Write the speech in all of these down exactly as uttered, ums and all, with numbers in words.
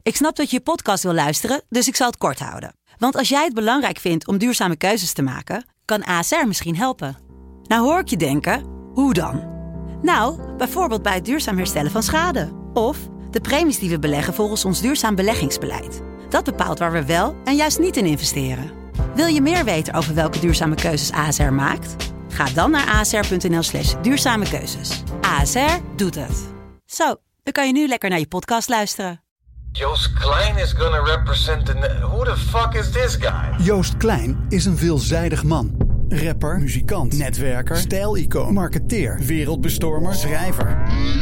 Ik snap dat je je podcast wil luisteren, dus ik zal het kort houden. Want als jij het belangrijk vindt om duurzame keuzes te maken, kan A S R misschien helpen. Nou hoor ik je denken, hoe dan? Nou, bijvoorbeeld bij het duurzaam herstellen van schade. Of de premies die we beleggen volgens ons duurzaam beleggingsbeleid. Dat bepaalt waar we wel en juist niet in investeren. Wil je meer weten over welke duurzame keuzes A S R maakt? Ga dan naar asr.nl slash duurzame keuzes. A S R doet het. Zo, dan kan je nu lekker naar je podcast luisteren. Joost Klein is gonna represent the... Who the fuck is this guy? Joost Klein is een veelzijdig man. Rapper, muzikant, netwerker, stijlicoon, marketeer, wereldbestormer, schrijver.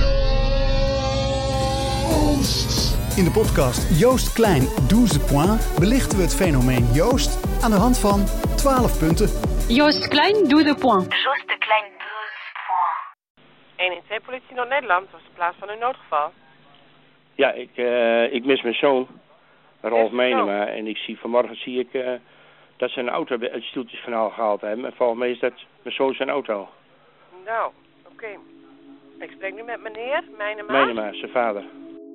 In de podcast Joost Klein, douze points belichten we het fenomeen Joost aan de hand van twaalf punten. Joost Klein, douze points. Joost Klein, douze points. honderdtwaalf Politie Noord-Nederland, was de plaats van uw noodgeval. Ja, ik, uh, ik mis mijn zoon, Rolf Is Menema. En ik zie vanmorgen zie ik uh, dat zijn auto uit het Stieltjeskanaal gehaald hebben. En volgens mij is dat mijn zoon zijn auto. Nou, oké. Okay. Ik spreek nu met meneer Menema. Menema, zijn vader.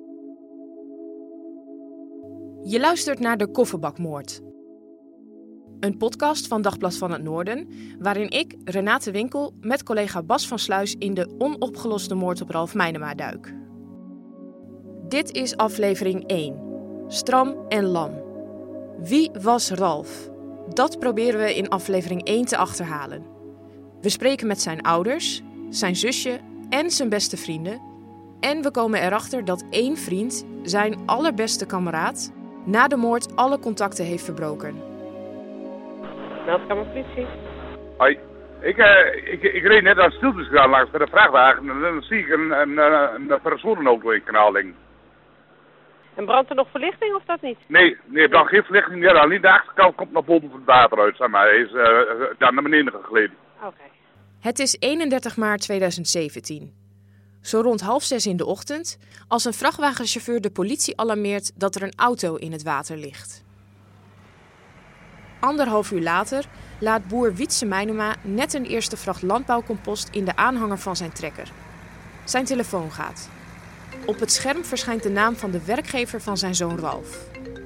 Je luistert naar de Kofferbakmoord. Een podcast van Dagblad van het Noorden, waarin ik, Renate Winkel, met collega Bas van Sluis in de onopgeloste moord op Ralf Menema duik. Dit is aflevering één. Stram en lam. Wie was Ralf? Dat proberen we in aflevering één te achterhalen. We spreken met zijn ouders, zijn zusje en zijn beste vrienden. En we komen erachter dat één vriend, zijn allerbeste kameraad, na de moord alle contacten heeft verbroken. Meldkamer politie. Hoi. Ik, uh, ik, ik reed net aan Stieltjes gegaan langs bij de vrachtwagen en dan zie ik een, een, een, een personenauto in het kanaal liggen. En brandt er nog verlichting of dat niet? Nee, nee, er brandt geen verlichting meer aan. Niet de achterkant komt naar boven van het water uit, zeg maar. Hij is uh, daar naar beneden gegleden. Oké. Okay. Het is eenendertig maart tweeduizend zeventien. Zo rond half zes in de ochtend, als een vrachtwagenchauffeur de politie alarmeert dat er een auto in het water ligt. Anderhalf uur later laat boer Wietse Menema net een eerste vracht landbouwcompost in de aanhanger van zijn trekker. Zijn telefoon gaat. Op het scherm verschijnt de naam van de werkgever van zijn zoon Ralf.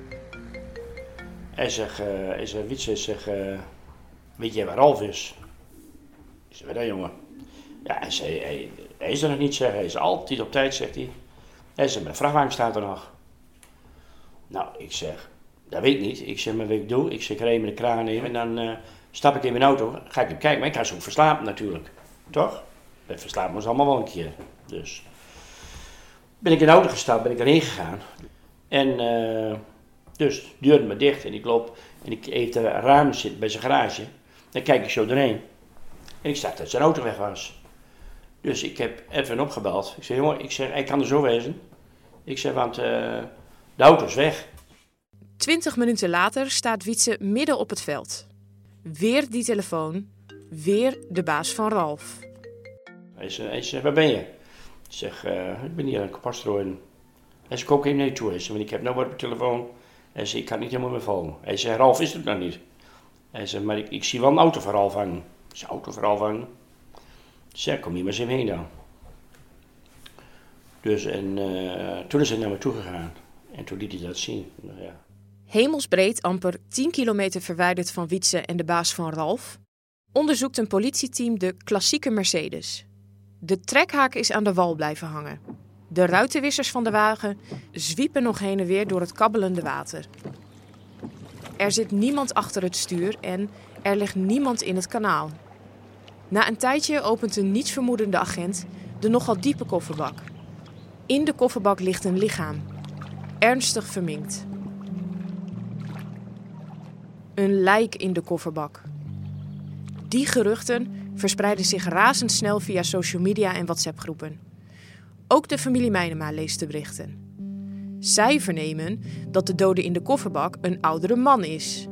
Hij zegt, uh, hij zegt Wietse, zegt, uh, weet jij waar Ralf is? Ik zeg, wat dan jongen? Ja, hij zei, hij, hij is er nog niet, zeggen. Hij is altijd op tijd, zegt hij. Hij zegt, mijn vrachtwagen staat er nog. Nou, ik zeg, dat weet ik niet. Ik zeg, maar wat ik doe, ik zeg, ik rijd met de kraan nemen en dan uh, stap ik in mijn auto. Ga ik hem kijken, maar ik ga zo verslapen natuurlijk. Toch? Dat verslapen ons allemaal wel een keer. Dus ben ik in de auto gestapt, ben ik erheen gegaan. En uh, dus de deur maar dicht en ik loop en ik even de raam zit bij zijn garage. Dan kijk ik zo doorheen. En ik zag dat zijn auto weg was. Dus ik heb even opgebeld. Ik zeg, jongen, ik zeg, hij kan er zo wezen. Ik zeg, want uh, de auto is weg. Twintig minuten later staat Wietse midden op het veld. Weer die telefoon. Weer de baas van Ralf. Hij zegt, hij zegt waar ben je? Ik zeg, uh, ik ben hier aan het pastrooien. Hij zegt, kom even naar je toe. Hij zegt, want ik heb nou wat op de telefoon. Hij zegt, ik kan niet helemaal meer volgen. Hij zegt, Ralf is het nog niet. Hij zegt, maar ik, ik zie wel een auto voor Ralf hangen. Ik zeg, auto voor Ralf hangen? Ik zeg, kom hier maar eens even heen dan. Dus en uh, toen is hij naar me toe gegaan. En toen liet hij dat zien. Nou, ja. Hemelsbreed, amper tien kilometer verwijderd van Wietse en de baas van Ralf, onderzoekt een politieteam de klassieke Mercedes. De trekhaak is aan de wal blijven hangen. De ruitenwissers van de wagen zwiepen nog heen en weer door het kabbelende water. Er zit niemand achter het stuur en er ligt niemand in het kanaal. Na een tijdje opent een nietsvermoedende agent de nogal diepe kofferbak. In de kofferbak ligt een lichaam, ernstig verminkt. Een lijk in de kofferbak. Die geruchten verspreiden zich razendsnel via social media en WhatsApp-groepen. Ook de familie Menema leest de berichten. Zij vernemen dat de dode in de kofferbak een oudere man is.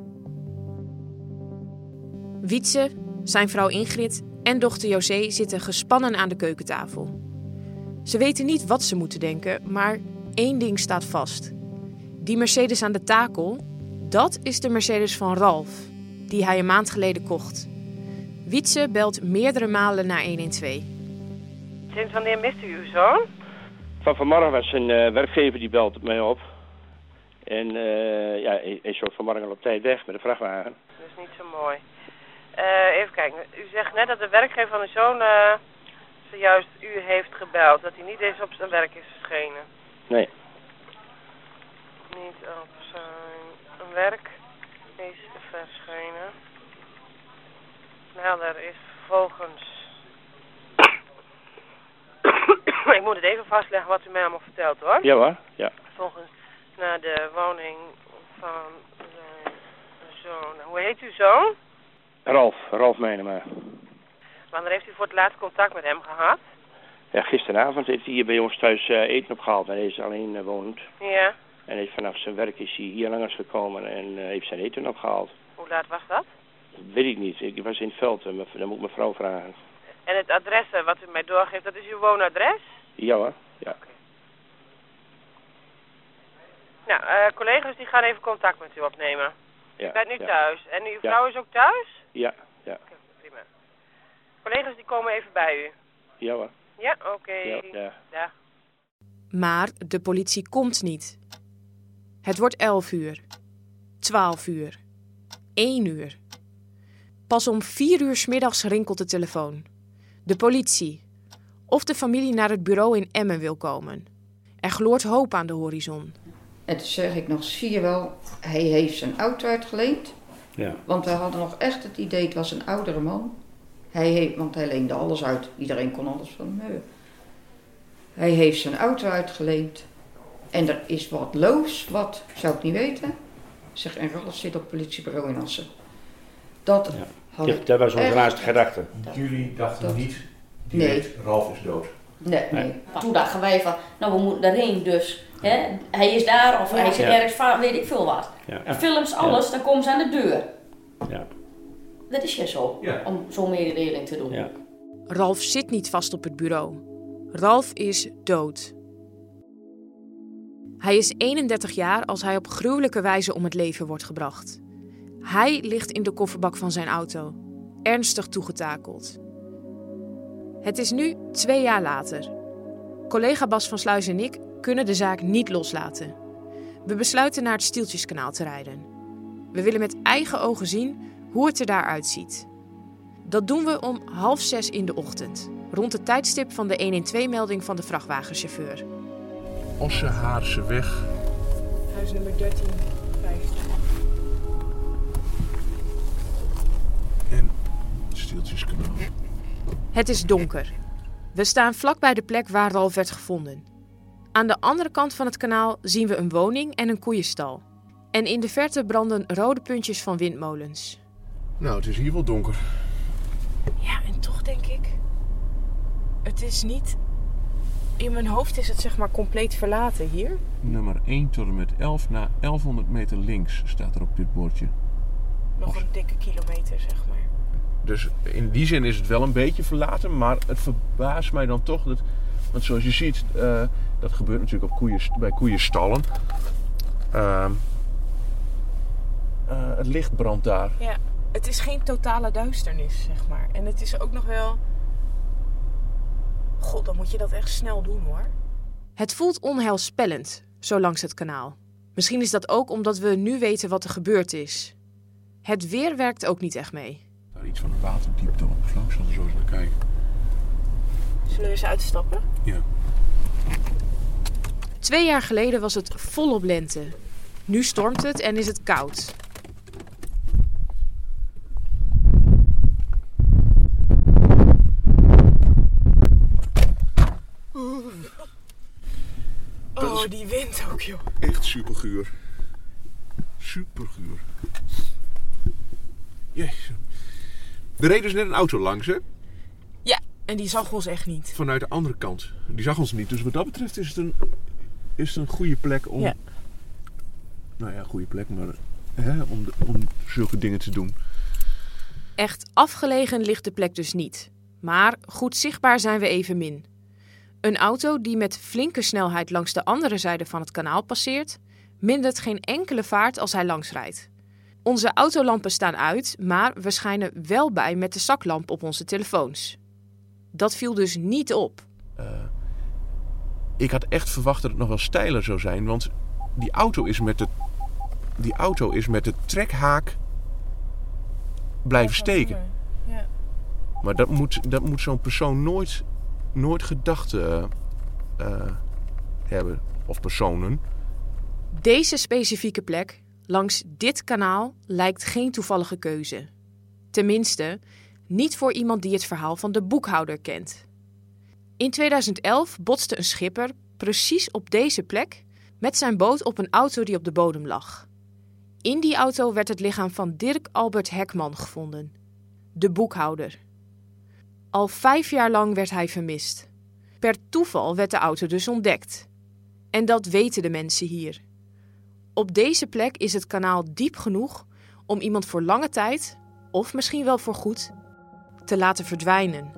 Wietse, zijn vrouw Ingrid en dochter José zitten gespannen aan de keukentafel. Ze weten niet wat ze moeten denken, maar één ding staat vast. Die Mercedes aan de takel, dat is de Mercedes van Ralf, die hij een maand geleden kocht. Wietse belt meerdere malen naar honderdtwaalf. Sinds wanneer mist u uw zoon? Van vanmorgen was een uh, werkgever die belt mij op. En uh, ja, hij is zo vanmorgen al op tijd weg met de vrachtwagen. Dat is niet zo mooi. Uh, even kijken, u zegt net dat de werkgever van uw zoon uh, zojuist u heeft gebeld. Dat hij niet eens op zijn werk is verschenen. Nee. Niet op zijn werk is verschenen. Nou, daar is vervolgens... Ik moet het even vastleggen wat u mij allemaal vertelt, hoor. Ja hoor, ja. Volgens naar de woning van zijn zoon. Hoe heet uw zoon? Ralf, Ralf Meinema. Wanneer heeft u voor het laatst contact met hem gehad? Ja, gisteravond heeft hij hier bij ons thuis uh, eten opgehaald. En hij is alleen uh, woont. Ja. En heeft vanaf zijn werk is hij hier langs gekomen en uh, heeft zijn eten opgehaald. Hoe laat was dat? Dat weet ik niet. Ik was in het veld. Uh, dan moet ik mijn vrouw vragen. En het adres uh, wat u mij doorgeeft, dat is uw woonadres? Ja hoor, ja. Okay. Nou, uh, collega's die gaan even contact met u opnemen. Ja, u bent nu ja. thuis. En uw vrouw ja. is ook thuis? Ja, ja. Oké, okay, prima. Collega's die komen even bij u. Ja hoor. Ja, oké. Okay. Ja, ja. Ja. Maar de politie komt niet. Het wordt elf uur. Twaalf uur. één uur. Pas om vier uur 's middags rinkelt de telefoon. De politie. Of de familie naar het bureau in Emmen wil komen. Er gloort hoop aan de horizon. En toen zeg ik nog, zie je wel, hij heeft zijn auto uitgeleend. Ja. Want we hadden nog echt het idee, het was een oudere man. Hij heeft, want hij leende alles uit. Iedereen kon alles van hem hebben. Hij heeft zijn auto uitgeleend. En er is wat loos, wat, zou ik niet weten. Zeg, en Ralf zit op het politiebureau in Assen. Dat ja. had ja, ik dat was onze echt... laatste gedachte. Jullie dachten dat... niet, direct, nee. Ralf is dood. Nee, nee. nee. Toen dachten wij van, nou we moeten daarheen dus. Hè? Hij is daar of ja. hij zit ja. ergens van, weet ik veel wat. Ja. En films, alles, ja. dan komen ze aan de deur. Ja. Dat is ja zo, ja. om zo'n mededeling te doen. Ja. Ralf zit niet vast op het bureau. Ralf is dood. Hij is eenendertig jaar als hij op gruwelijke wijze om het leven wordt gebracht. Hij ligt in de kofferbak van zijn auto, ernstig toegetakeld. Het is nu twee jaar later. Collega Bas van Sluis en ik kunnen de zaak niet loslaten. We besluiten naar het Stieltjeskanaal te rijden. We willen met eigen ogen zien hoe het er daar uitziet. Dat doen we om half zes in de ochtend, rond het tijdstip van de honderdtwaalf-melding van de vrachtwagenchauffeur. Ossehaarseweg. Huis nummer dertien vijftien. En Stieltjeskanaal. Het is donker. We staan vlak bij de plek waar Ralf werd gevonden. Aan de andere kant van het kanaal zien we een woning en een koeienstal. En in de verte branden rode puntjes van windmolens. Nou, het is hier wel donker. Ja, en toch denk ik... Het is niet... In mijn hoofd is het zeg maar compleet verlaten hier. Nummer één tot en met elf na elfhonderd meter links staat er op dit bordje. Nog een dikke kilometer, zeg maar. Dus in die zin is het wel een beetje verlaten, maar het verbaast mij dan toch. Dat, want zoals je ziet, uh, dat gebeurt natuurlijk op koeien, bij koeienstallen. Uh, uh, het licht brandt daar. Ja, het is geen totale duisternis, zeg maar. En het is ook nog wel... God, dan moet je dat echt snel doen, hoor. Het voelt onheilspellend, zo langs het kanaal. Misschien is dat ook omdat we nu weten wat er gebeurd is. Het weer werkt ook niet echt mee. Daar iets van een waterdiepte op. Langs zullen we zo eens naar kijken. Zullen we eens uitstappen? Ja. Twee jaar geleden was het volop lente. Nu stormt het en is het koud. Oh, die wind ook, joh. Echt superguur. Superguur. Jezus. Er reed dus net een auto langs, hè? Ja, en die zag ons echt niet. Vanuit de andere kant. Die zag ons niet. Dus wat dat betreft is het een, is het een goede plek om... Ja. Nou ja, goede plek, maar hè, om, de, om zulke dingen te doen. Echt afgelegen ligt de plek dus niet. Maar goed zichtbaar zijn we evenmin. Een auto die met flinke snelheid langs de andere zijde van het kanaal passeert, mindert geen enkele vaart als hij langsrijdt. Onze autolampen staan uit, maar we schijnen wel bij met de zaklamp op onze telefoons. Dat viel dus niet op. Uh, ik had echt verwacht dat het nog wel steiler zou zijn, want die auto is met de, die auto is met de trekhaak blijven steken. Ja. Maar dat moet, dat moet zo'n persoon nooit, nooit gedacht uh, uh, hebben. Of personen. Deze specifieke plek langs dit kanaal lijkt geen toevallige keuze. Tenminste, niet voor iemand die het verhaal van de boekhouder kent. In tweeduizend elf botste een schipper precies op deze plek met zijn boot op een auto die op de bodem lag. In die auto werd het lichaam van Dirk Albert Hekman gevonden. De boekhouder. Al vijf jaar lang werd hij vermist. Per toeval werd de auto dus ontdekt. En dat weten de mensen hier. Op deze plek is het kanaal diep genoeg om iemand voor lange tijd, of misschien wel voor goed, te laten verdwijnen.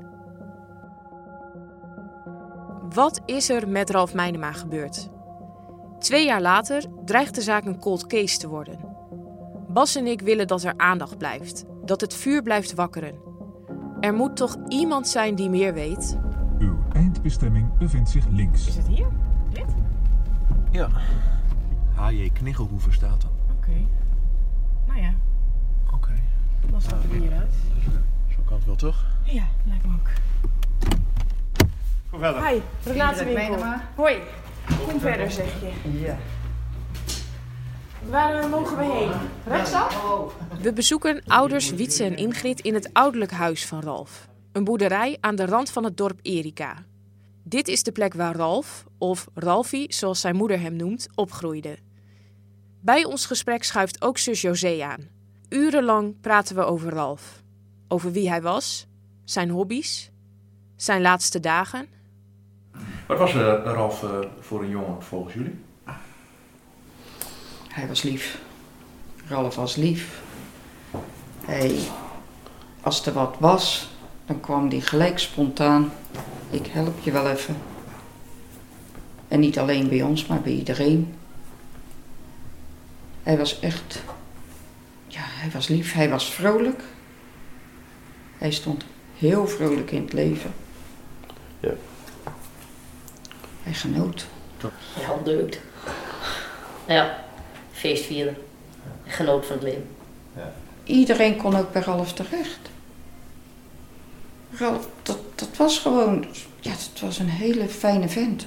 Wat is er met Ralf Meinema gebeurd? Twee jaar later dreigt de zaak een cold case te worden. Bas en ik willen dat er aandacht blijft, dat het vuur blijft wakkeren. Er moet toch iemand zijn die meer weet? Uw eindbestemming bevindt zich links. Is het hier? Dit? Ja. H J Kniggelhoeven staat er. Oké. Okay. Nou ja. Oké. Okay. Dan stappen we hieruit. Zo kan het wel, toch? Ja, lijkt me ook. Kom verder. Hi, Renate Winkel. Hoi. Kom verder, zeg je. Ja. Waar mogen we heen? Rechtsaf? We bezoeken ouders Wietse en Ingrid in het ouderlijk huis van Ralf. Een boerderij aan de rand van het dorp Erika. Dit is de plek waar Ralf, of Ralfie zoals zijn moeder hem noemt, opgroeide. Bij ons gesprek schuift ook zus José aan. Urenlang praten we over Ralf. Over wie hij was, zijn hobby's, zijn laatste dagen. Wat was uh, Ralf uh, voor een jongen volgens jullie? Hij was lief. Ralf was lief. Hij, als er wat was, dan kwam hij gelijk spontaan. Ik help je wel even. En niet alleen bij ons, maar bij iedereen. Hij was echt... Ja, hij was lief. Hij was vrolijk. Hij stond heel vrolijk in het leven. Ja. Hij genoot. Ja, deugd. Ja, feestvieren. Genoot van het leven. Ja. Iedereen kon ook bij Ralf terecht. Ralf, dat, dat was gewoon... Ja, dat was een hele fijne vent.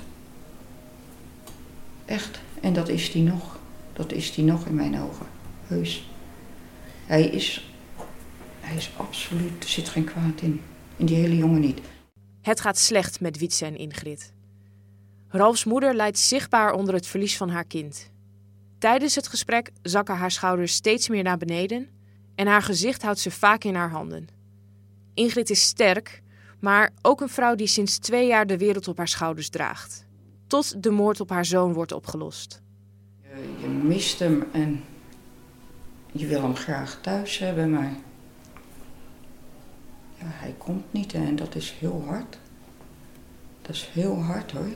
Echt. En dat is hij nog. Dat is hij nog in mijn ogen. Heus. Hij is... Hij is absoluut... Er zit geen kwaad in. In die hele jongen niet. Het gaat slecht met Wietse en Ingrid. Ralfs moeder lijdt zichtbaar onder het verlies van haar kind. Tijdens het gesprek zakken haar schouders steeds meer naar beneden en haar gezicht houdt ze vaak in haar handen. Ingrid is sterk, maar ook een vrouw die sinds twee jaar de wereld op haar schouders draagt. Tot de moord op haar zoon wordt opgelost. Je, je mist hem en je wil hem graag thuis hebben, maar ja, hij komt niet en dat is heel hard. Dat is heel hard hoor.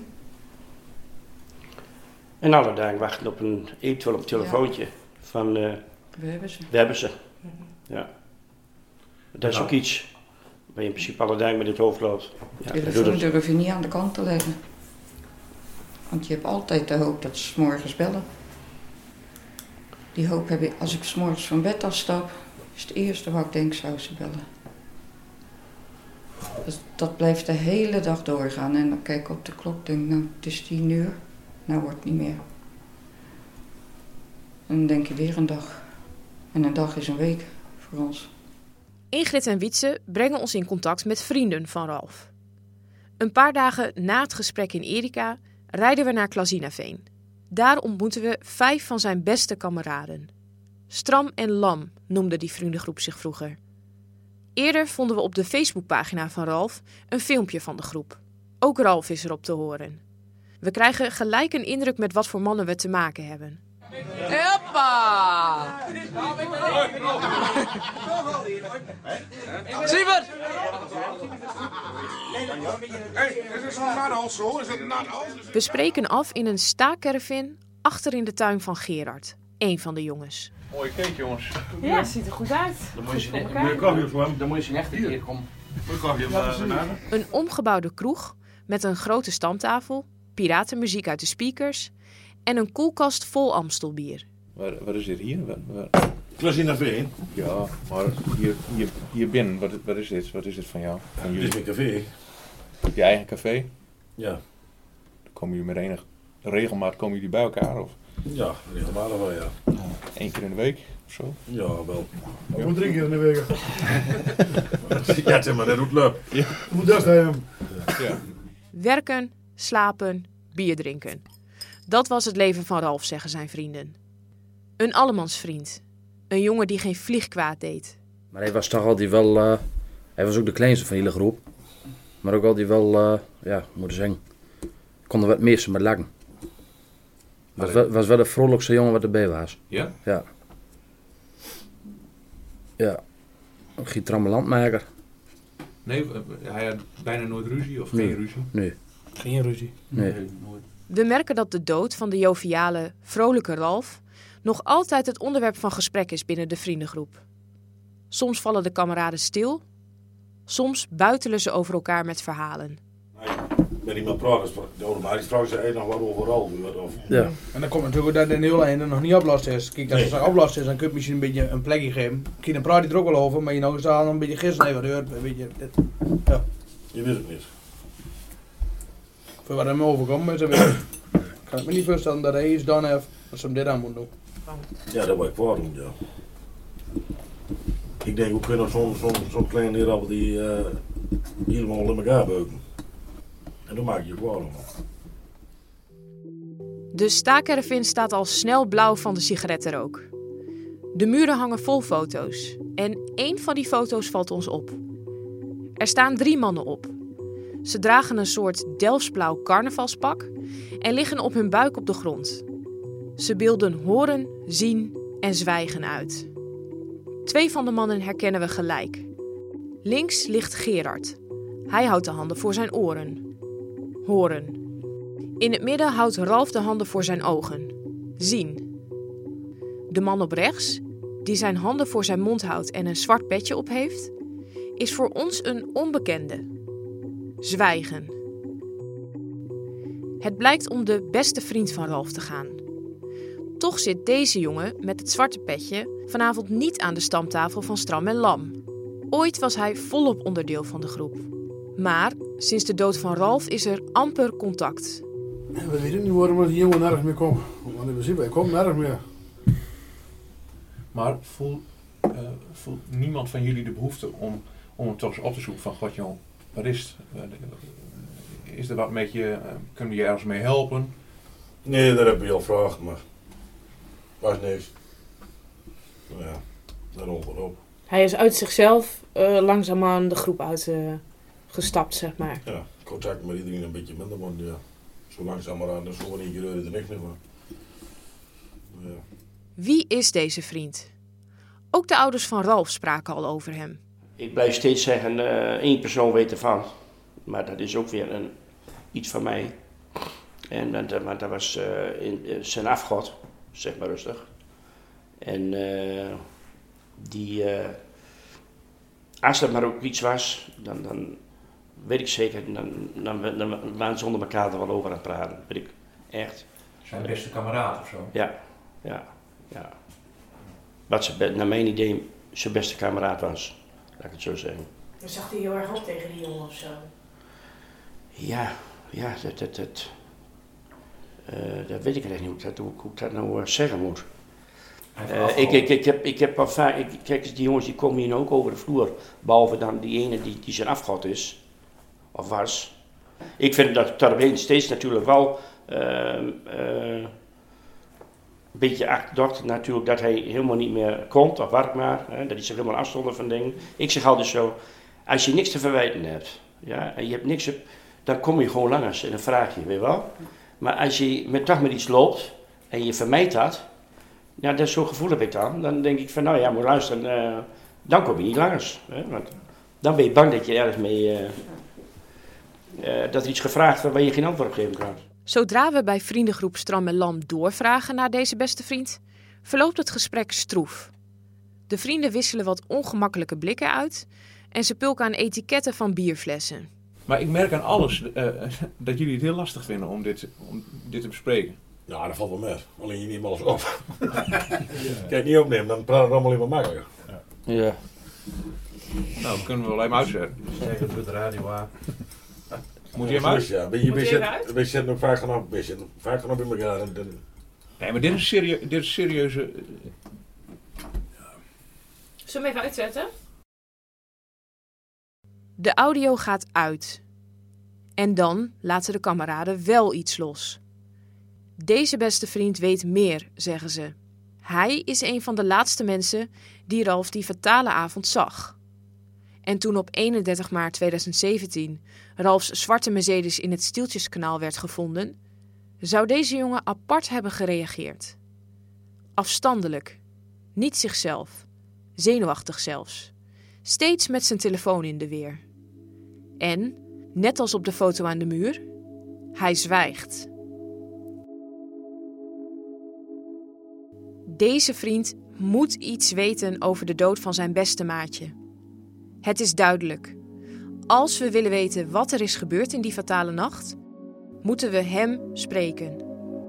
En alle dagen wachten op een, eventueel op een telefoontje ja. van... Uh, we hebben ze. We hebben ze, ja. Dat is nou. Ook iets waar je in principe alle dagen met het hoofd loopt. Ja, de telefoon durf je niet aan de kant te leggen. Want je hebt altijd de hoop dat ze 's morgens bellen. Die hoop heb ik, als ik 's morgens van bed afstap, is het eerste wat ik denk, zou ze bellen. Dus dat blijft de hele dag doorgaan. En dan kijk ik op de klok, denk nou, het is tien uur. Nou wordt het niet meer. En dan denk je weer een dag. En een dag is een week voor ons. Ingrid en Wietse brengen ons in contact met vrienden van Ralf. Een paar dagen na het gesprek in Erika rijden we naar Klazinaveen. Daar ontmoeten we vijf van zijn beste kameraden. Stram en Lam noemde die vriendengroep zich vroeger. Eerder vonden we op de Facebookpagina van Ralf een filmpje van de groep. Ook Ralf is erop te horen. We krijgen gelijk een indruk met wat voor mannen we te maken hebben. Hoppa! Sievert! We spreken af in een staakcaravan achter in de tuin van Gerard, een van de jongens. Mooie cake, jongens. Ja, het ziet er goed uit. Dan moet je een Dan moet je echt een keer komen. Een omgebouwde kroeg met een grote stamtafel, piratenmuziek uit de speakers en een koelkast vol Amstelbier. Waar, waar is dit hier? Waar, waar... Klas in café. Ja, maar hier, hier, hier binnen, wat, wat is dit? Wat is dit van jou? Van Dit is mijn café. Heb je eigen café? Ja. Dan komen jullie met enig regelmaat komen jullie bij elkaar? Of? Ja, regelmatig wel, ja. Eén keer in de week of zo? Ja, wel. Ik moet drie keer in de week. Ja, het is maar net hoe het loopt. Ja. Hoe dat hij Ja. Werken, slapen, bier drinken. Dat was het leven van Ralf, zeggen zijn vrienden. Een allemansvriend. Een jongen die geen vlieg kwaad deed. Maar hij was toch altijd wel... Uh, hij was ook de kleinste van de hele groep. Maar ook altijd wel, uh, ja, moet ik zeggen... kon er wat missen met lachen. Was wel, was wel de vrolijkste jongen wat erbij was. Ja? Ja. Ja. Geen trammelandmaker. Nee, hij had bijna nooit ruzie of nee. geen ruzie? Nee. Geen ruzie? Nee. nee nooit. We merken dat de dood van de joviale, vrolijke Ralf nog altijd het onderwerp van gesprek is binnen de vriendengroep. Soms vallen de kameraden stil, soms buitelen ze over elkaar met verhalen. Met iemand praten, de automatisch vragen ze nog wat over Ralf. Of... Ja. En dan komt natuurlijk dat in heel einde nog niet oplost is. Kijk, als nee. het oplost is, dan kun je misschien een beetje een plekje geven. Kijk, dan praat je er ook wel over, maar je nog eens al een beetje gisteren even gehoord. Een beetje, dit. Ja. Je weet het niet. Voor wat hem overkomt is, weet kan ik me niet voorstellen dat hij iets gedaan heeft als ze hem dit aan moet doen. Ja, dat wil ik voor doen, ja. Ik denk, hoe kunnen zo'n zo'n zo'n klein leraar die uh, helemaal in elkaar beuken. En dan maak je je kwaad. De staakervin staat al snel blauw van de sigarettenrook. De muren hangen vol foto's. En één van die foto's valt ons op. Er staan drie mannen op. Ze dragen een soort Delftsblauw carnavalspak en liggen op hun buik op de grond. Ze beelden horen, zien en zwijgen uit. Twee van de mannen herkennen we gelijk. Links ligt Gerard. Hij houdt de handen voor zijn oren. Horen. In het midden houdt Ralf de handen voor zijn ogen. Zien. De man op rechts, die zijn handen voor zijn mond houdt en een zwart petje op heeft, is voor ons een onbekende. Zwijgen. Het blijkt om de beste vriend van Ralf te gaan. Toch zit deze jongen met het zwarte petje vanavond niet aan de stamtafel van Stram en Lam. Ooit was hij volop onderdeel van de groep. Maar sinds de dood van Ralf is er amper contact. We weten niet waarom die jongen nergens meer komt. Want in principe, hij komt nergens meer. Maar voelt uh, voel niemand van jullie de behoefte om, om hem toch eens op te zoeken van, god joh, wat is het? Uh, is er wat met je, uh, kunnen we je ergens mee helpen? Nee, dat heb je al gevraagd, maar was niks. Nou ja, daarom wat op. Hij is uit zichzelf uh, langzaamaan de groep uitgestapt, uh, zeg maar. Ja, contact met iedereen een beetje minder, want ja, zo langzamerhand en zo in gebeurde er niks meer van. Ja. Wie is deze vriend? Ook de ouders van Ralf spraken al over hem. Ik blijf steeds zeggen, uh, één persoon weet ervan. Maar dat is ook weer een, iets van mij. En dat, maar dat was uh, in, uh, zijn afgod, zeg maar rustig. En uh, die, uh, als er maar ook iets was, dan, dan weet ik zeker, dan, dan, dan, dan waren ze onder elkaar er wel over aan het praten. Weet ik echt. Zijn beste kameraad of zo? Ja, ja, ja. Wat ze, naar mijn idee zijn beste kameraad was, laat ik het zo zeggen. Dan zag hij heel erg op tegen die jongen of zo? Ja, ja, dat, dat, dat, uh, dat weet ik echt niet hoe ik dat, hoe, hoe ik dat nou uh, zeggen moet. Uh, ik, ik, ik, heb, ik heb al vaak, ik, kijk, die jongens die komen hier ook over de vloer, behalve dan die ene die, die zijn afgod is, of was. Ik vind dat daaromheen steeds natuurlijk wel uh, uh, een beetje achterdocht natuurlijk dat hij helemaal niet meer komt, of wat maar, hè, dat hij zich helemaal afstond van dingen. Ik zeg altijd zo, als je niks te verwijten hebt, ja, en je hebt niks op, dan kom je gewoon langs en dan vraag je, weet je wel. Maar als je met, toch met iets loopt en je vermijdt dat, ja, dat is zo'n gevoel heb ik dan. Dan denk ik van, nou ja, moet luisteren, uh, dan kom je niet langs. Hè? Want dan ben je bang dat je ergens mee, uh, uh, dat er iets gevraagd wordt waar je geen antwoord op geven kan. Zodra we bij vriendengroep Stram en Lam doorvragen naar deze beste vriend, verloopt het gesprek stroef. De vrienden wisselen wat ongemakkelijke blikken uit en ze pulken aan etiketten van bierflessen. Maar ik merk aan alles uh, dat jullie het heel lastig vinden om dit, om dit te bespreken. Ja, dat valt wel mee. Alleen je neemt alles op. Kijk, niet opnemen, dan praat het allemaal even makkelijker. Ja. ja. Nou, dat kunnen we wel even uitzetten. Zeker op de radio aan. Moet je hem uit? Ja, we zitten ook vaak genoeg, we zitten vaak genoeg in elkaar. En, en... Nee, maar dit is, serie, dit is serieuze... Zullen we hem even uitzetten? De audio gaat uit. En dan laten de kameraden wel iets los. Deze beste vriend weet meer, zeggen ze. Hij is een van de laatste mensen die Ralf die fatale avond zag. En toen op eenendertig maart tweeduizend zeventien Ralfs zwarte Mercedes in het Stieltjeskanaal werd gevonden, zou deze jongen apart hebben gereageerd. Afstandelijk, niet zichzelf, zenuwachtig zelfs, steeds met zijn telefoon in de weer. En, net als op de foto aan de muur, hij zwijgt. Deze vriend moet iets weten over de dood van zijn beste maatje. Het is duidelijk. Als we willen weten wat er is gebeurd in die fatale nacht, moeten we hem spreken.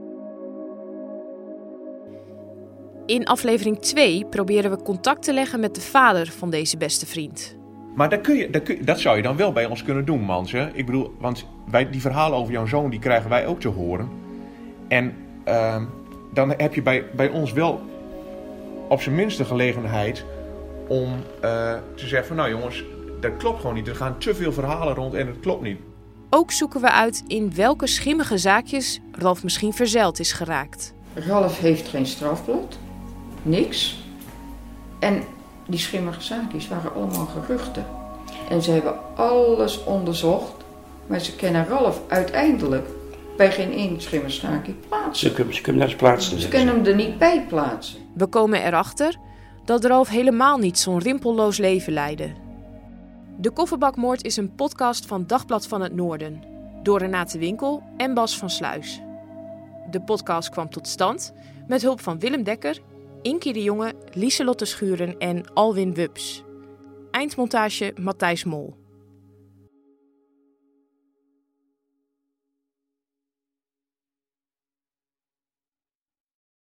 In aflevering twee proberen we contact te leggen met de vader van deze beste vriend. Maar dat, kun je, dat, kun je, dat zou je dan wel bij ons kunnen doen, Mans. Hè? Ik bedoel, want wij, die verhalen over jouw zoon, die krijgen wij ook te horen. En uh, dan heb je bij, bij ons wel op zijn minst de gelegenheid om uh, te zeggen van, nou jongens, dat klopt gewoon niet. Er gaan te veel verhalen rond en het klopt niet. Ook zoeken we uit in welke schimmige zaakjes Ralf misschien verzeild is geraakt. Ralf heeft geen strafblad. Niks. En die schimmige zaakjes waren allemaal geruchten. En ze hebben alles onderzocht. Maar ze kennen Ralf uiteindelijk bij geen één schimmige zaakje plaatsen. Ze kunnen, ze kunnen nergens plaatsen. Ze kunnen hem er niet bij plaatsen. We komen erachter dat Ralf helemaal niet zo'n rimpelloos leven leidde. De Kofferbakmoord is een podcast van Dagblad van het Noorden. Door Renate Winkel en Bas van Sluis. De podcast kwam tot stand met hulp van Willem Dekker, Inkie de Jonge, Lieselotte Schuren en Alwin Wubs. Eindmontage Matthijs Mol.